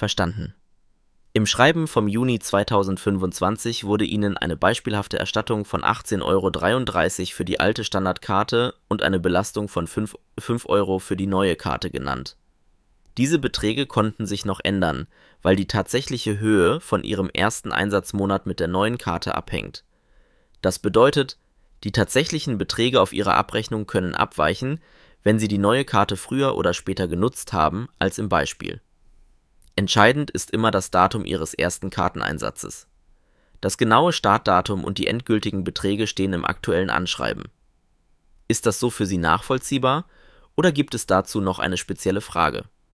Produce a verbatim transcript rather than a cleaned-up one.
Verstanden. Im Schreiben vom Juni zweitausendfünfundzwanzig wurde Ihnen eine beispielhafte Erstattung von achtzehn Euro dreiunddreißig für die alte Standardkarte und eine Belastung von fünf Euro für die neue Karte genannt. Diese Beträge konnten sich noch ändern, weil die tatsächliche Höhe von Ihrem ersten Einsatzmonat mit der neuen Karte abhängt. Das bedeutet, die tatsächlichen Beträge auf Ihrer Abrechnung können abweichen, wenn Sie die neue Karte früher oder später genutzt haben als im Beispiel. Entscheidend ist immer das Datum Ihres ersten Karteneinsatzes. Das genaue Startdatum und die endgültigen Beträge stehen im aktuellen Anschreiben. Ist das so für Sie nachvollziehbar oder gibt es dazu noch eine spezielle Frage?